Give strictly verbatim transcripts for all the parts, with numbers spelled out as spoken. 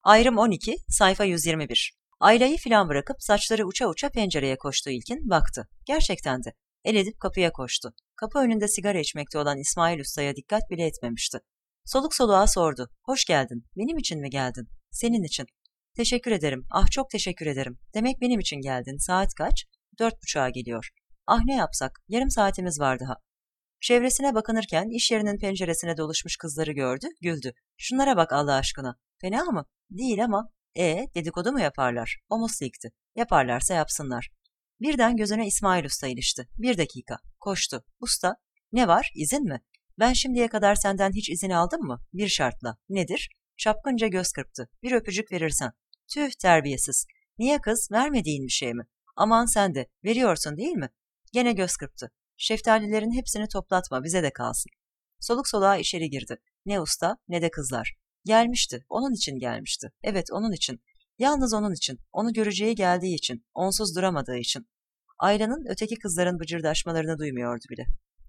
Ayrım on iki, sayfa yüz yirmi bir. Ayla'yı filan bırakıp saçları uça uça pencereye koştu İlkin, baktı. Gerçekten de. El edip kapıya koştu. Kapı önünde sigara içmekte olan İsmail Usta'ya dikkat bile etmemişti. Soluk soluğa sordu. Hoş geldin. Benim için mi geldin? Senin için. Teşekkür ederim. Ah çok teşekkür ederim. Demek benim için geldin. Saat kaç? Dört buçuğa geliyor. Ah ne yapsak? Yarım saatimiz var daha. Çevresine bakınırken iş yerinin penceresine doluşmuş kızları gördü, güldü. Şunlara bak Allah aşkına. Fena mı? Değil ama. E dedikodu mu yaparlar? O mu silkti? Yaparlarsa yapsınlar. Birden gözüne İsmail Usta ilişti. Bir dakika. Koştu. Usta. Ne var? İzin mi? Ben şimdiye kadar senden hiç izin aldım mı? Bir şartla. Nedir? Çapkınca göz kırptı. Bir öpücük verirsen. Tüh terbiyesiz. Niye kız? Vermediğin bir şey mi? Aman sen de. Veriyorsun değil mi? Gene göz kırptı. Şeftalilerin hepsini toplatma, bize de kalsın. Soluk soluğa içeri girdi. Ne usta ne de kızlar. Gelmişti, onun için gelmişti. Evet, onun için. Yalnız onun için, onu göreceği geldiği için, onsuz duramadığı için. Ayla'nın öteki kızların bıcırdaşmalarını duymuyordu bile.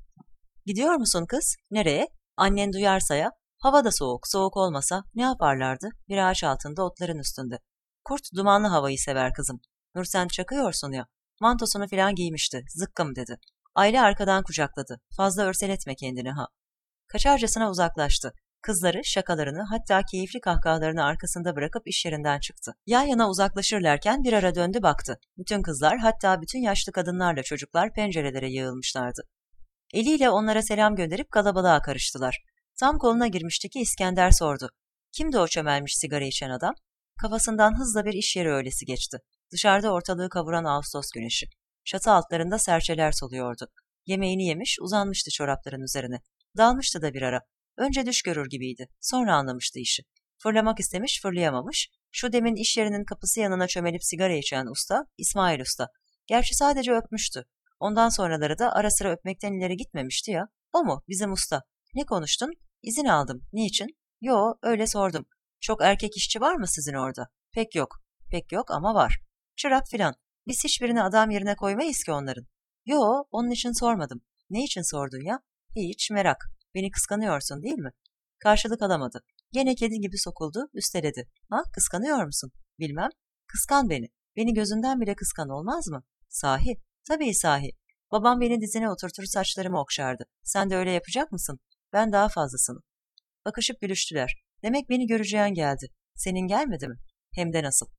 Gidiyor musun kız? Nereye? Annen duyarsa ya. Hava da soğuk, soğuk olmasa ne yaparlardı? Bir ağaç altında, otların üstünde. Kurt dumanlı havayı sever kızım. Nursen çakıyorsun ya. Mantosunu filan giymişti, zıkkım dedi. Ayla arkadan kucakladı. Fazla örseletme kendini ha. Kaçarcasına uzaklaştı. Kızları, şakalarını, hatta keyifli kahkahalarını arkasında bırakıp iş yerinden çıktı. Yan yana uzaklaşırlarken bir ara döndü baktı. Bütün kızlar, hatta bütün yaşlı kadınlarla çocuklar pencerelere yığılmışlardı. Eliyle onlara selam gönderip kalabalığa karıştılar. Tam koluna girmişti ki İskender sordu. Kimdi o çömelmiş sigara içen adam? Kafasından hızla bir iş yeri öğlesi geçti. Dışarıda ortalığı kavuran Ağustos güneşi. Çatı altlarında serçeler soluyordu. Yemeğini yemiş, uzanmıştı çorapların üzerine. Dalmıştı da bir ara. Önce düş görür gibiydi. Sonra anlamıştı işi. Fırlamak istemiş, fırlayamamış. Şu demin iş yerinin kapısı yanına çömelip sigara içen usta, İsmail Usta. Gerçi sadece öpmüştü. Ondan sonraları da ara sıra öpmekten ileri gitmemişti ya. O mu? Bizim usta. Ne konuştun? İzin aldım. Niçin? Yo, öyle sordum. Çok erkek işçi var mı sizin orada? Pek yok. Pek yok ama var. Çırak filan. Biz hiçbirini adam yerine koymayız ki onların. Yo, onun için sormadım. Ne için sordun ya? Hiç, merak. Beni kıskanıyorsun değil mi? Karşılık alamadı. Gene kedi gibi sokuldu, üsteledi. Ha, kıskanıyor musun? Bilmem. Kıskan beni. Beni gözünden bile kıskan olmaz mı? Sahi. Tabii sahi. Babam beni dizine oturtur saçlarımı okşardı. Sen de öyle yapacak mısın? Ben daha fazlasını. Bakışıp gülüştüler. Demek beni göreceğin geldi. Senin gelmedi mi? Hem de nasıl?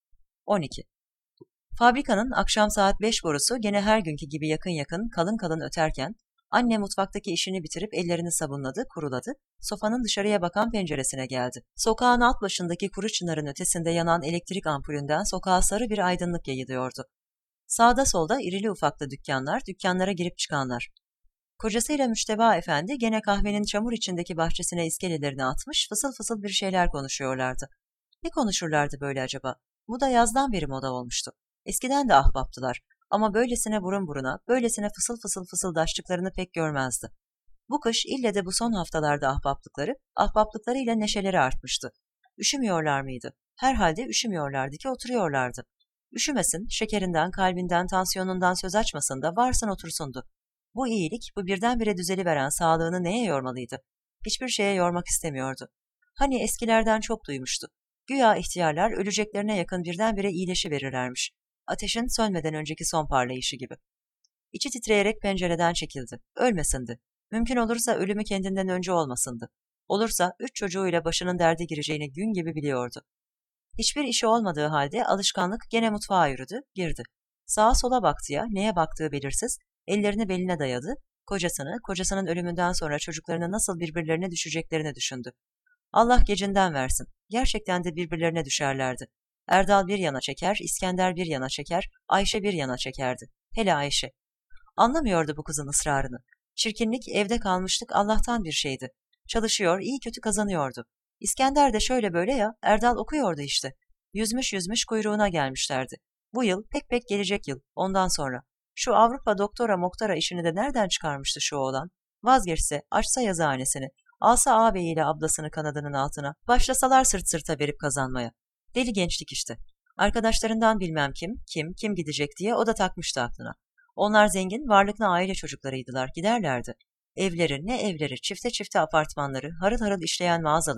on iki. Fabrikanın akşam saat beş borusu gene her günkü gibi yakın yakın kalın kalın öterken anne mutfaktaki işini bitirip ellerini sabunladı, kuruladı, sofanın dışarıya bakan penceresine geldi. Sokağın alt başındaki kuru çınarın ötesinde yanan elektrik ampulünden sokağa sarı bir aydınlık yayılıyordu. Sağda solda irili ufaklı dükkanlar, dükkanlara girip çıkanlar. Kocasıyla Müşteba Efendi gene kahvenin çamur içindeki bahçesine iskelelerini atmış, fısıl fısıl bir şeyler konuşuyorlardı. Ne konuşurlardı böyle acaba? Bu da yazdan beri moda olmuştu. Eskiden de ahbaptılar ama böylesine burun buruna, böylesine fısıl fısıl fısıldaştıklarını pek görmezdi. Bu kış ille de bu son haftalarda ahbaplıkları, ahbaplıklarıyla neşeleri artmıştı. Üşümüyorlar mıydı? Herhalde üşümüyorlardı ki oturuyorlardı. Üşümesin, şekerinden, kalbinden, tansiyonundan söz açmasın da varsın otursundu. Bu iyilik, bu birdenbire düzeliveren sağlığını neye yormalıydı? Hiçbir şeye yormak istemiyordu. Hani eskilerden çok duymuştu. Güya ihtiyarlar öleceklerine yakın birdenbire iyileşiverirlermiş. Ateşin sönmeden önceki son parlayışı gibi. İçi titreyerek pencereden çekildi. Ölmesindi. Mümkün olursa ölümü kendinden önce olmasındı. Olursa üç çocuğuyla başının derde gireceğini gün gibi biliyordu. Hiçbir işi olmadığı halde alışkanlık gene mutfağa yürüdü, girdi. Sağa sola baktı ya, neye baktığı belirsiz, ellerini beline dayadı, kocasını, kocasının ölümünden sonra çocuklarını nasıl birbirlerine düşeceklerini düşündü. Allah gecinden versin. Gerçekten de birbirlerine düşerlerdi. Erdal bir yana çeker, İskender bir yana çeker, Ayşe bir yana çekerdi. Hele Ayşe. Anlamıyordu bu kızın ısrarını. Çirkinlik, evde kalmışlık Allah'tan bir şeydi. Çalışıyor, iyi kötü kazanıyordu. İskender de şöyle böyle ya, Erdal okuyordu işte. Yüzmüş yüzmüş kuyruğuna gelmişlerdi. Bu yıl, pek pek gelecek yıl, ondan sonra. Şu Avrupa doktora moktora işini de nereden çıkarmıştı şu oğlan? Vazgeçse, açsa yazıhanesini, alsa ağabeyiyle ablasını kanadının altına, başlasalar sırt sırta verip kazanmaya. Deli gençlik işte. Arkadaşlarından bilmem kim, kim, kim gidecek diye o da takmıştı aklına. Onlar zengin, varlıklı aile çocuklarıydılar, giderlerdi. Evleri, ne evleri, çifte çifte apartmanları, harıl harıl işleyen mağazaları,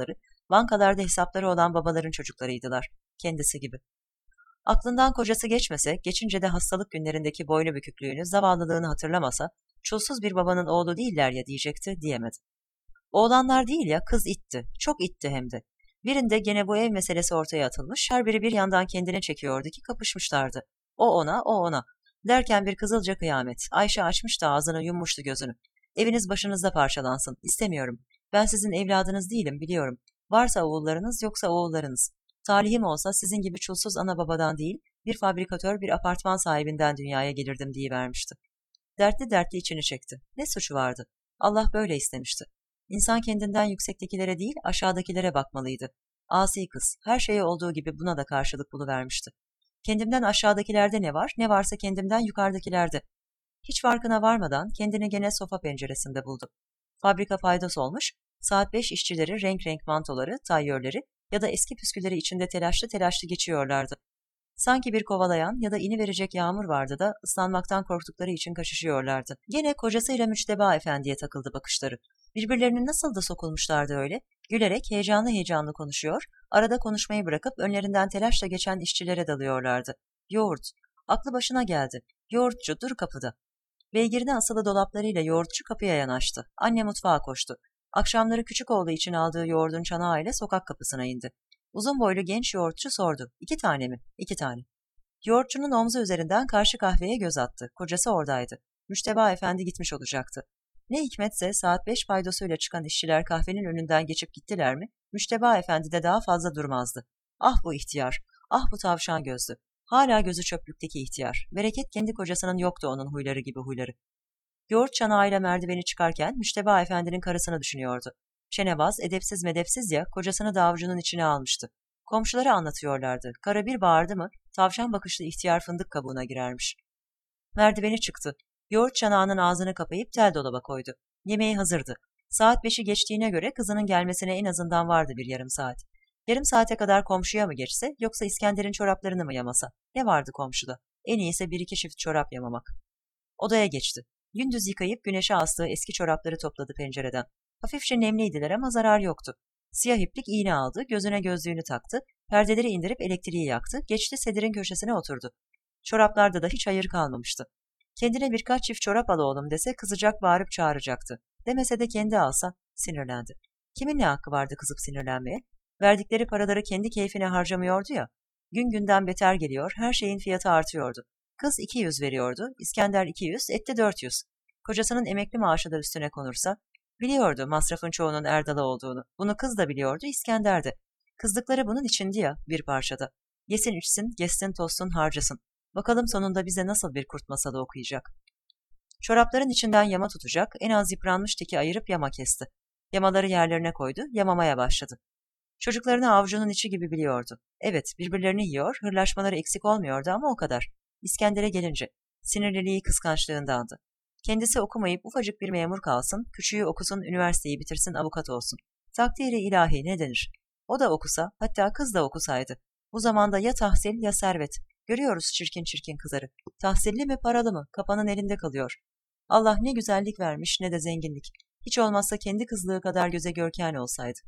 Bankalarda hesapları olan babaların çocuklarıydılar. Kendisi gibi. Aklından kocası geçmese, geçince de hastalık günlerindeki boynu büküklüğünü, zavallılığını hatırlamasa, çulsuz bir babanın oğlu değiller ya diyecekti, diyemedi. Oğlanlar değil ya, kız itti. Çok itti hem de. Birinde gene bu ev meselesi ortaya atılmış, her biri bir yandan kendine çekiyordu ki kapışmışlardı. O ona, o ona. Derken bir kızılca kıyamet. Ayşe açmıştı ağzını, yummuştu gözünü. Eviniz başınızda parçalansın. İstemiyorum. Ben sizin evladınız değilim, biliyorum. Varsa oğullarınız, yoksa oğullarınız. Talihim olsa sizin gibi çulsuz ana babadan değil, bir fabrikatör, bir apartman sahibinden dünyaya gelirdim diyivermişti. Dertli dertli içini çekti. Ne suçu vardı? Allah böyle istemişti. İnsan kendinden yüksektekilere değil, aşağıdakilere bakmalıydı. Asi kız, her şeye olduğu gibi buna da karşılık buluvermişti. Kendimden aşağıdakilerde ne var, ne varsa kendimden yukarıdakilerde. Hiç farkına varmadan kendini gene sofa penceresinde buldu. Fabrika paydos olmuş, saat beş işçileri renk renk mantoları, tayyörleri ya da eski püskülleri içinde telaşlı telaşlı geçiyorlardı. Sanki bir kovalayan ya da iniverecek yağmur vardı da ıslanmaktan korktukları için kaşışıyorlardı. Gene kocasıyla Müçteba Efendi'ye takıldı bakışları. Birbirlerine nasıl da sokulmuşlardı öyle. Gülerek heyecanlı heyecanlı konuşuyor, arada konuşmayı bırakıp önlerinden telaşla geçen işçilere dalıyorlardı. Yoğurt. Aklı başına geldi. Yoğurtçu, dur kapıda. Beygirine asılı dolaplarıyla yoğurtçu kapıya yanaştı. Anne mutfağa koştu. Akşamları küçük oğlu için aldığı yoğurdun çanağıyla sokak kapısına indi. Uzun boylu genç yoğurtçu sordu. İki tane mi? İki tane. Yoğurtçunun omzu üzerinden karşı kahveye göz attı. Kocası oradaydı. Müşteba Efendi gitmiş olacaktı. Ne hikmetse saat beş paydosuyla çıkan işçiler kahvenin önünden geçip gittiler mi, Müşteba Efendi de daha fazla durmazdı. Ah bu ihtiyar, ah bu tavşan gözlü. Hala gözü çöplükteki ihtiyar. Bereket kendi kocasının yoktu onun huyları gibi huyları. Yoğurt çanağıyla merdiveni çıkarken Müşteba Efendi'nin karısını düşünüyordu. Şenebaz, edepsiz medepsiz ya, kocasını da avucunun içine almıştı. Komşuları anlatıyorlardı. Karı bir bağırdı mı, tavşan bakışlı ihtiyar fındık kabuğuna girermiş. Merdiveni çıktı. Yoğurt çanağının ağzını kapayıp tel dolaba koydu. Yemeği hazırdı. Saat beşi geçtiğine göre kızının gelmesine en azından vardı bir yarım saat. Yarım saate kadar komşuya mı geçse, yoksa İskender'in çoraplarını mı yamasa? Ne vardı komşuda? En iyisi bir iki çift çorap yamamak. Odaya geçti. Gündüz yıkayıp güneşe astığı eski çorapları topladı pencereden. Hafifçe nemliydiler ama zarar yoktu. Siyah iplik iğne aldı, gözüne gözlüğünü taktı, perdeleri indirip elektriği yaktı, geçti sedirin köşesine oturdu. Çoraplarda da hiç hayır kalmamıştı. Kendine birkaç çift çorap al oğlum dese kızacak, bağırıp çağıracaktı. Demese de kendi alsa sinirlendi. Kimin ne hakkı vardı kızıp sinirlenmeye? Verdikleri paraları kendi keyfine harcamıyordu ya. Gün günden beter geliyor, her şeyin fiyatı artıyordu. Kız iki yüz veriyordu, İskender iki yüz, etti dört yüz. Kocasının emekli maaşı da üstüne konursa, biliyordu masrafın çoğunun Erdal'a olduğunu. Bunu kız da biliyordu, İskender de. Kızdıkları bunun içindi ya, bir parçada. Yesin içsin, gezsin tozsun harcasın. Bakalım sonunda bize nasıl bir kurt masalı okuyacak. Çorapların içinden yama tutacak, en az yıpranmış tiki ayırıp yama kesti. Yamaları yerlerine koydu, yamamaya başladı. Çocuklarını avucunun içi gibi biliyordu. Evet, birbirlerini yiyor, hırlaşmaları eksik olmuyordu ama o kadar. İskender'e gelince, sinirliliği kıskançlığındandı. Kendisi okumayıp ufacık bir memur kalsın, küçüğü okusun, üniversiteyi bitirsin, avukat olsun. Takdiri ilahi ne denir? O da okusa, hatta kız da okusaydı. Bu zamanda ya tahsil ya servet. Görüyoruz çirkin çirkin kızları. Tahsilli mi paralı mı? Kapanın elinde kalıyor. Allah ne güzellik vermiş ne de zenginlik. Hiç olmazsa kendi kızlığı kadar göze görken olsaydı.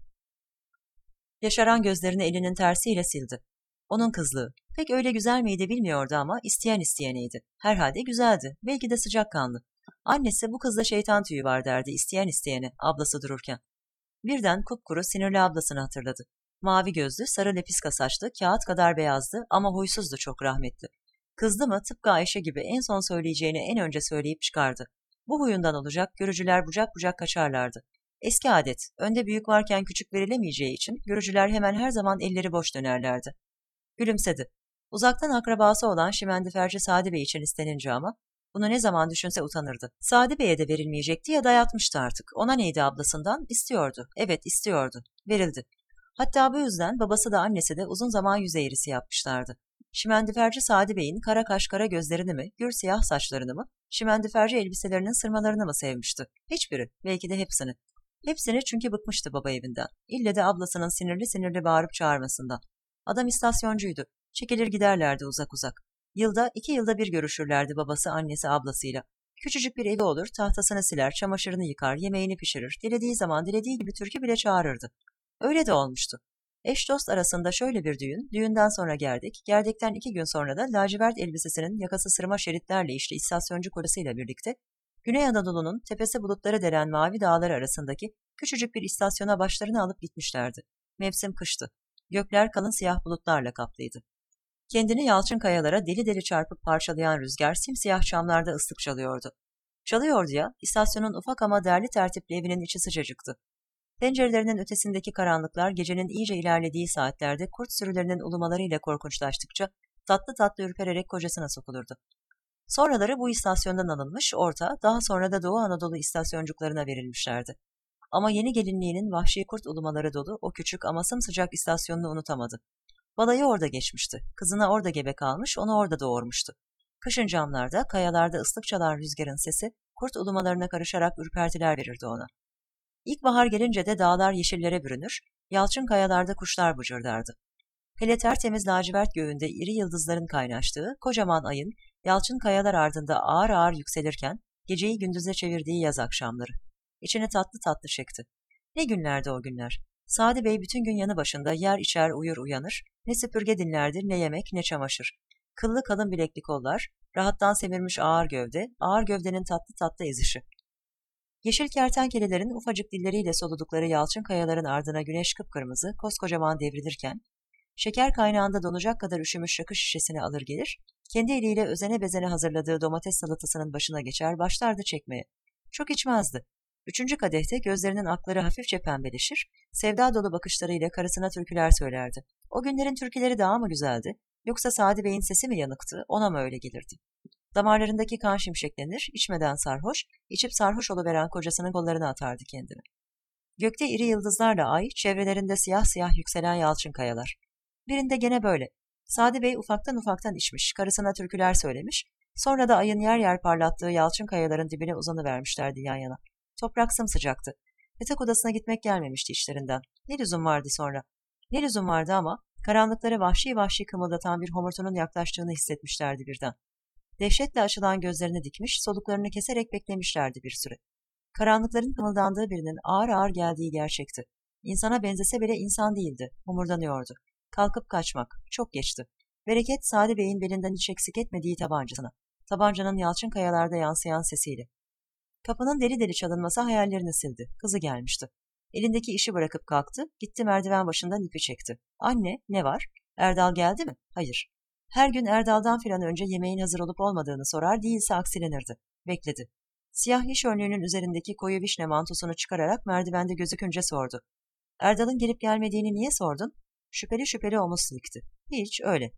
Yaşaran gözlerini elinin tersiyle sildi. Onun kızlığı. Pek öyle güzel miydi bilmiyordu ama isteyen isteyeniydi. Herhalde güzeldi. Belki de sıcakkanlı. Annesi bu kızda şeytan tüyü var derdi isteyen isteyene, ablası dururken. Birden kupkuru sinirli ablasını hatırladı. Mavi gözlü, sarı lepiska saçlı, kağıt kadar beyazdı ama huysuzdu çok rahmetli. Kızdı mı tıpkı Ayşe gibi en son söyleyeceğini en önce söyleyip çıkardı. Bu huyundan olacak, görücüler bucak bucak kaçarlardı. Eski adet, önde büyük varken küçük verilemeyeceği için görücüler hemen her zaman elleri boş dönerlerdi. Gülümsedi. Uzaktan akrabası olan şimendiferci Sadi Bey için istenince ama, bunu ne zaman düşünse utanırdı. Sadi Bey'e de verilmeyecekti ya dayatmıştı artık. Ona neydi ablasından? İstiyordu. Evet istiyordu. Verildi. Hatta bu yüzden babası da annesi de uzun zaman yüz eğrisi yapmışlardı. Şimendiferci Sadi Bey'in kara kaş kara gözlerini mi, gür siyah saçlarını mı, şimendiferci elbiselerinin sırmalarını mı sevmişti? Hiçbiri, belki de hepsini. Hepsini çünkü bıkmıştı baba evinden. İlle de ablasının sinirli sinirli bağırıp çağırmasından. Adam istasyoncuydu. Çekilir giderlerdi uzak uzak. Yılda, iki yılda bir görüşürlerdi babası, annesi, ablasıyla. Küçücük bir evi olur, tahtasını siler, çamaşırını yıkar, yemeğini pişirir, dilediği zaman dilediği gibi türkü bile çağırırdı. Öyle de olmuştu. Eş dost arasında şöyle bir düğün, düğünden sonra gerdek, gerdekten iki gün sonra da lacivert elbisesinin yakası sırma şeritlerle işli istasyoncu kocasıyla birlikte Güney Anadolu'nun tepesi bulutları delen mavi dağları arasındaki küçücük bir istasyona başlarını alıp gitmişlerdi. Mevsim kıştı. Gökler kalın siyah bulutlarla kaplıydı. Kendini yalçın kayalara deli deli çarpıp parçalayan rüzgar simsiyah çamlarda ıslık çalıyordu. Çalıyordu ya, istasyonun ufak ama derli tertipli evinin içi sıcacıktı. Pencerelerinin ötesindeki karanlıklar gecenin iyice ilerlediği saatlerde kurt sürülerinin ulumalarıyla korkunçlaştıkça tatlı tatlı ürpererek kocasına sokulurdu. Sonraları bu istasyondan alınmış, orta, daha sonra da Doğu Anadolu istasyoncuklarına verilmişlerdi. Ama yeni gelinliğinin vahşi kurt ulumaları dolu o küçük ama sımsıcak istasyonunu unutamadı. Balayı orada geçmişti. Kızına orada gebe kalmış, onu orada doğurmuştu. Kışın camlarda, kayalarda ıslık çalan rüzgarın sesi, kurt ulumalarına karışarak ürpertiler verirdi ona. İlkbahar gelince de dağlar yeşillere bürünür, yalçın kayalarda kuşlar bıcırdardı. Hele tertemiz lacivert göğünde iri yıldızların kaynaştığı, kocaman ayın, yalçın kayalar ardında ağır ağır yükselirken, geceyi gündüze çevirdiği yaz akşamları. İçine tatlı tatlı çekti. Ne günlerdi o günler. Sadi Bey bütün gün yanı başında yer içer uyur uyanır, ne süpürge dinlerdir, ne yemek, ne çamaşır. Kıllı kalın bilekli kollar, rahattan semirmiş ağır gövde, ağır gövdenin tatlı tatlı ezişi. Yeşil kertenkelelerin ufacık dilleriyle soludukları yalçın kayaların ardına güneş kıpkırmızı, koskocaman devrilirken, şeker kaynağında donacak kadar üşümüş rakı şişesini alır gelir, kendi eliyle özene bezene hazırladığı domates salatasının başına geçer, başlardı çekmeye. Çok içmezdi. Üçüncü kadehte gözlerinin akları hafifçe pembeleşir, sevda dolu bakışlarıyla karısına türküler söylerdi. O günlerin türküleri daha mı güzeldi, yoksa Sadi Bey'in sesi mi yanıktı, ona mı öyle gelirdi? Damarlarındaki kan şimşeklenir, içmeden sarhoş, içip sarhoş oluveren kocasının kollarına atardı kendini. Gökte iri yıldızlarla ay, çevrelerinde siyah siyah yükselen yalçın kayalar. Birinde gene böyle. Sadi Bey ufaktan ufaktan içmiş, karısına türküler söylemiş, sonra da ayın yer yer parlattığı yalçın kayaların dibine uzanıvermişlerdi yan yana. Toprak sımsıcaktı. Yatak odasına gitmek gelmemişti işlerinden. Ne lüzum vardı sonra? Ne lüzum vardı ama karanlıkları vahşi vahşi kımıldatan bir homurtunun yaklaştığını hissetmişlerdi birden. Dehşetle açılan gözlerini dikmiş, soluklarını keserek beklemişlerdi bir süre. Karanlıkların kımıldandığı birinin ağır ağır geldiği gerçekti. İnsana benzese bile insan değildi, homurdanıyordu. Kalkıp kaçmak, çok geçti. Bereket, Sadi Bey'in belinden hiç eksik etmediği tabancasına. Tabancanın yalçın kayalarda yansıyan sesiyle. Kapının deli deli çalınması hayallerini sildi. Kızı gelmişti. Elindeki işi bırakıp kalktı, gitti merdiven başından ipi çekti. Anne, ne var? Erdal geldi mi? Hayır. Her gün Erdal'dan filan önce yemeğin hazır olup olmadığını sorar, değilse aksilenirdi. Bekledi. Siyah iş önlüğünün üzerindeki koyu vişne mantosunu çıkararak merdivende gözükünce sordu. Erdal'ın gelip gelmediğini niye sordun? Şüpheli şüpheli omuz silkti. Hiç, öyle.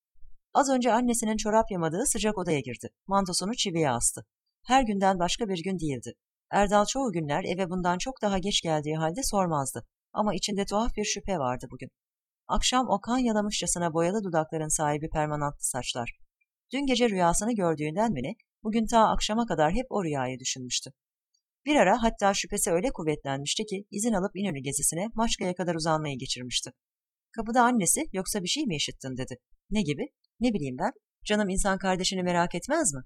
Az önce annesinin çorap yamadığı sıcak odaya girdi. Mantosunu çiviye astı. Her günden başka bir gün değildi. Erdal çoğu günler eve bundan çok daha geç geldiği halde sormazdı. Ama içinde tuhaf bir şüphe vardı bugün. Akşam o kan yalamışçasına boyalı dudakların sahibi permanentli saçlar. Dün gece rüyasını gördüğünden mi ne, bugün ta akşama kadar hep o rüyayı düşünmüştü. Bir ara hatta şüphesi öyle kuvvetlenmişti ki izin alıp İnönü gezisine Maçka'ya kadar uzanmayı geçirmişti. Kapıda annesi, yoksa bir şey mi işittin dedi. Ne gibi? Ne bileyim ben, canım insan kardeşini merak etmez mi?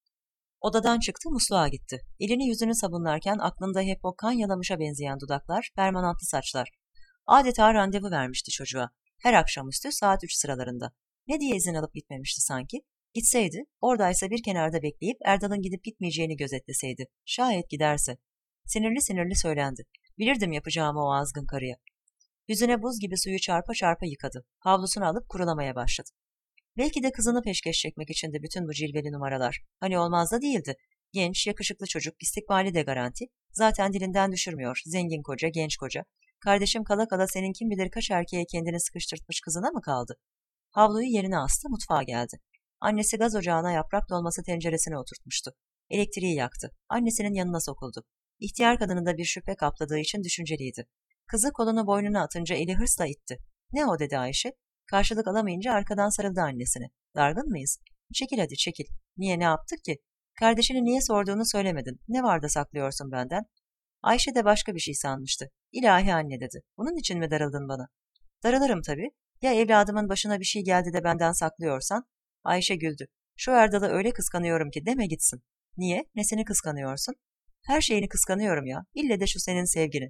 Odadan çıktı, musluğa gitti. Elini yüzünü sabunlarken aklında hep o kan yalamışa benzeyen dudaklar, permanentli saçlar. Adeta randevu vermişti çocuğa. Her akşamüstü saat üç sıralarında. Ne diye izin alıp gitmemişti sanki? Gitseydi, oradaysa bir kenarda bekleyip Erdal'ın gidip gitmeyeceğini gözetleseydi. Şayet giderse. Sinirli sinirli söylendi. Bilirdim yapacağımı o azgın karıya. Yüzüne buz gibi suyu çarpa çarpa yıkadı. Havlusunu alıp kurulamaya başladı. Belki de kızını peşkeş çekmek içindi bütün bu cilveli numaralar. Hani olmaz da değildi. Genç, yakışıklı çocuk, istikbali de garanti. Zaten dilinden düşürmüyor. Zengin koca, genç koca. Kardeşim kala kala senin kim bilir kaç erkeğe kendini sıkıştırtmış kızına mı kaldı? Havluyu yerine astı, mutfağa geldi. Annesi gaz ocağına yaprak dolması tenceresine oturtmuştu. Elektriği yaktı. Annesinin yanına sokuldu. İhtiyar kadını da bir şüphe kapladığı için düşünceliydi. Kızı kolunu boynuna atınca eli hırsla itti. Ne o dedi Ayşe. Karşılık alamayınca arkadan sarıldı annesine. Dargın mıyız? Çekil hadi çekil. Niye, ne yaptık ki? Kardeşini niye sorduğunu söylemedin. Ne var da saklıyorsun benden? Ayşe de başka bir şey sanmıştı. İlahi anne dedi. Bunun için mi darıldın bana? Darılırım tabii. Ya evladımın başına bir şey geldi de benden saklıyorsan? Ayşe güldü. Şu Erdal'ı öyle kıskanıyorum ki deme gitsin. Niye? Nesini kıskanıyorsun? Her şeyini kıskanıyorum ya. İlle de şu senin sevgini.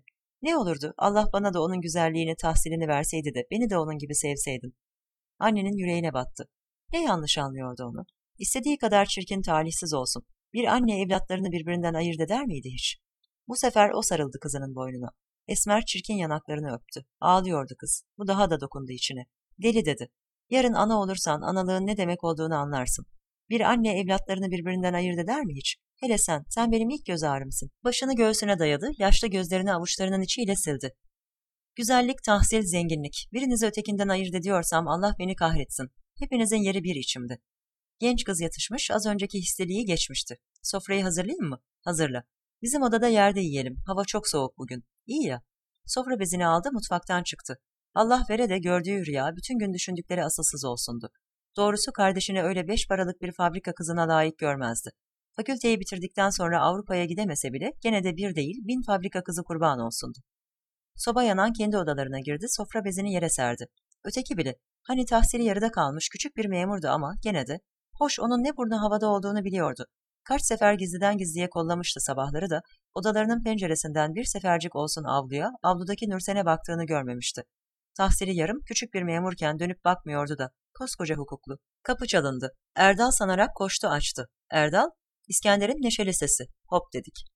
Ne olurdu Allah bana da onun güzelliğini, tahsilini verseydi de beni de onun gibi sevseydin. Annenin yüreğine battı. Ne yanlış anlıyordu onu? İstediği kadar çirkin, talihsiz olsun. Bir anne evlatlarını birbirinden ayırt eder miydi hiç? Bu sefer o sarıldı kızının boynuna. Esmer çirkin yanaklarını öptü. Ağlıyordu kız. Bu daha da dokundu içine. Deli dedi. Yarın ana olursan analığın ne demek olduğunu anlarsın. Bir anne evlatlarını birbirinden ayırt eder mi hiç? Hele sen, sen benim ilk göz ağrımsın. Başını göğsüne dayadı, yaşlı gözlerini avuçlarının içiyle sildi. Güzellik, tahsil, zenginlik. Birinizi ötekinden ayırt ediyorsam Allah beni kahretsin. Hepinizin yeri bir içimde. Genç kız yatışmış, az önceki hisseliği geçmişti. Sofrayı hazırlayayım mı? Hazırla. Bizim odada yerde yiyelim. Hava çok soğuk bugün. İyi ya. Sofra bezini aldı, mutfaktan çıktı. Allah vere de gördüğü rüya bütün gün düşündükleri asılsız olsundu. Doğrusu kardeşini öyle beş paralık bir fabrika kızına layık görmezdi. Fakülteyi bitirdikten sonra Avrupa'ya gidemese bile gene de bir değil bin fabrika kızı kurban olsundu. Soba yanan kendi odalarına girdi, sofra bezini yere serdi. Öteki bile, hani tahsili yarıda kalmış küçük bir memurdu ama gene de, hoş onun ne burnu havada olduğunu biliyordu. Kaç sefer gizliden gizliye kollamıştı sabahları da, odalarının penceresinden bir sefercik olsun avluya, avludaki Nursen'e baktığını görmemişti. Tahsili yarım, küçük bir memurken dönüp bakmıyordu da, koskoca hukuklu. Kapı çalındı. Erdal sanarak koştu açtı. Erdal, İskender'in neşeli sesi. Hop dedik.